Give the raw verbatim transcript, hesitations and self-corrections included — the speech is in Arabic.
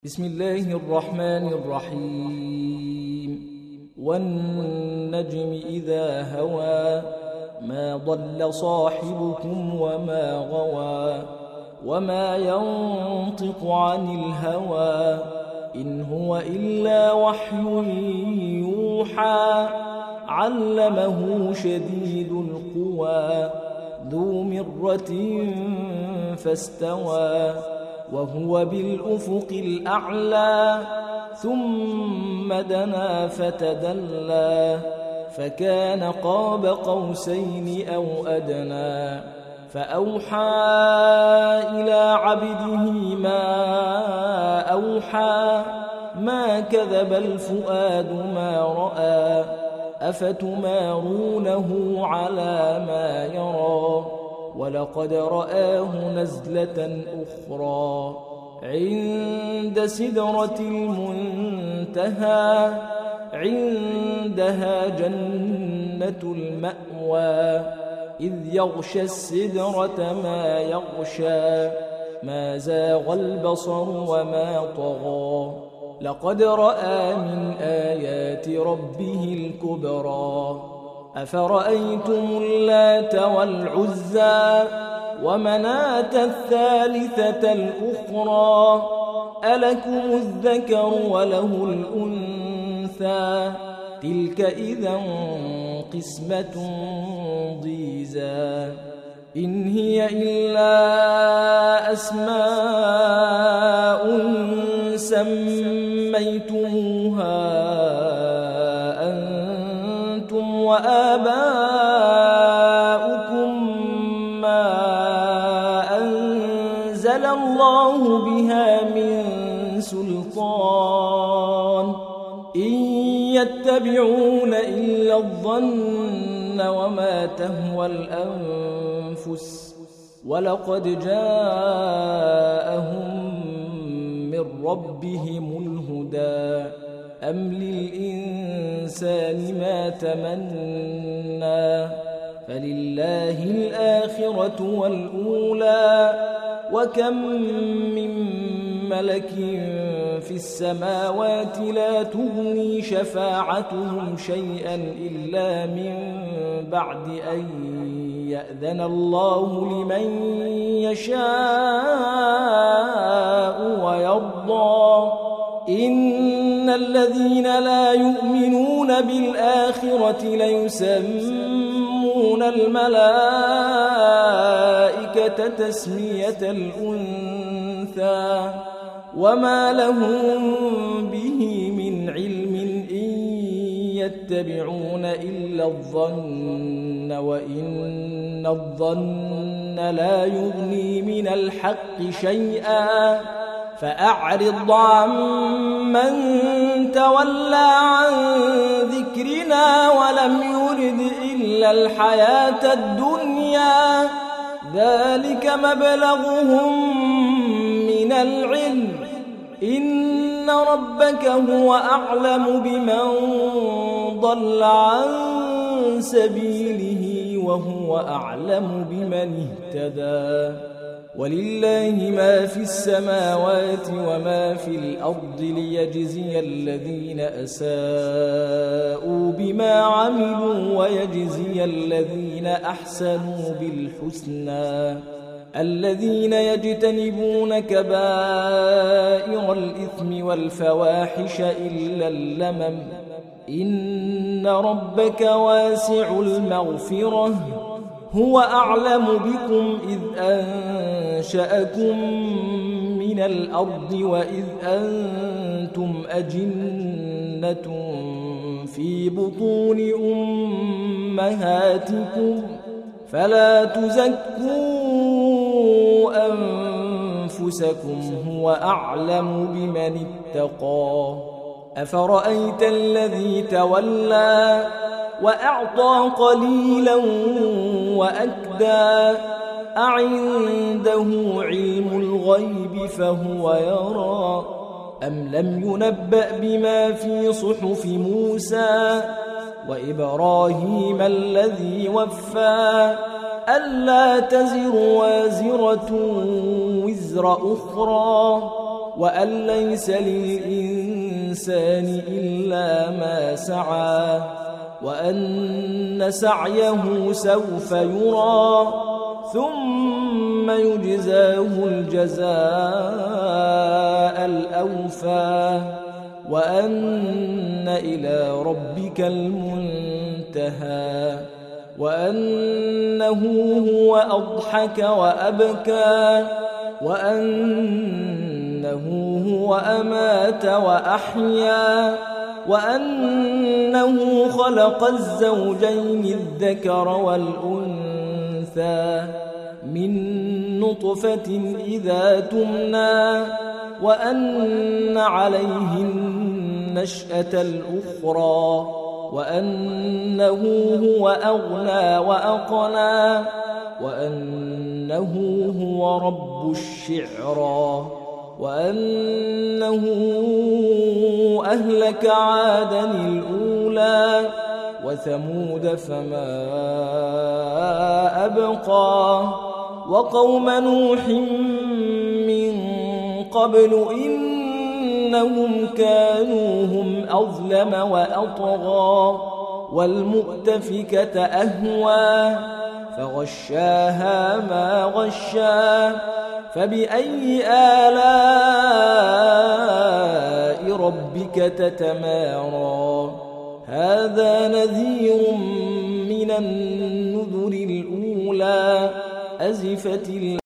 بسم الله الرحمن الرحيم والنجم إذا هوى ما ضل صاحبكم وما غوى وما ينطق عن الهوى إن هو إلا وحي يوحى علمه شديد القوى ذو مرة فاستوى وهو بالأفق الأعلى ثم دنا فتدلى فكان قاب قوسين أو أدنى فأوحى إلى عبده ما أوحى ما كذب الفؤاد ما رأى أفتمارونه على ما يرى ولقد رآه نزلة أخرى عند سدرة المنتهى عندها جنة المأوى إذ يغشى السدرة ما يغشى ما زاغ البصر وما طغى لقد رأى من آيات ربه الكبرى أفرأيتم اللات والعزى ومناة الثالثة الأخرى ألكم الذكر وله الأنثى تلك إذا قسمة ضيزى إن هي إلا أسماء سميتموها وآباؤكم ما أنزل الله بها من سلطان إن يتبعون إلا الظن وما تهوى الأنفس ولقد جاءهم من ربهم الهدى أم للإنسان ما تمنى فلله الآخرة والأولى وكم من ملك في السماوات لا تغني شفاعتهم شيئا إلا من بعد أن يأذن الله لمن يشاء ويرضى إن الذين لا يؤمنون بالآخرة ليسمون الملائكة تسمية الأنثى وما لهم به من علم إن يتبعون إلا الظن وإن الظن لا يغني من الحق شيئا فأعرض عمن تولى عن ذكرنا ولم يرد إلا الحياة الدنيا ذلك مبلغهم من العلم إن ربك هو أعلم بمن ضل عن سبيله وهو أعلم بمن اهتدى ولله ما في السماوات وما في الأرض ليجزي الذين أساءوا بما عملوا ويجزي الذين أحسنوا بالحسنى الذين يجتنبون كبائر الإثم والفواحش إلا اللمم إن ربك واسع المغفرة هو أعلم بكم إذ أنشأكم من الأرض وإذ أنتم أجنة في بطون أمهاتكم فلا تزكوا أنفسكم هو أعلم بمن اتقى أفرأيت الذي تولى وأعطى قليلا وأكدى أعنده علم الغيب فهو يرى أم لم ينبأ بما في صحف موسى وإبراهيم الذي وفى ألا تزر وازرة وزر أخرى وأن ليس للإنسان إلا ما سعى وأن سعيه سوف يرى ثم يجزاه الجزاء الأوفى وأن إلى ربك المنتهى وأنه هو أضحك وأبكى وأنه هو أمات وأحيا وأنه خلق الزوجين الذكر والأنثى من نطفة إذا تمنى وأن عليه النشأة الأخرى وأنه هو أغنى وأقنى وأنه هو رب الشعرى وأنه أهلك عادا الأولى وثمود فما أبقى وقوم نوح من قبل إنهم كانوا هم أظلم وأطغى والمؤتفكة أهوى فغشاها ما غشا فبأي آلاء ربك تتمارى هذا نذير من النذر الأولى أزفت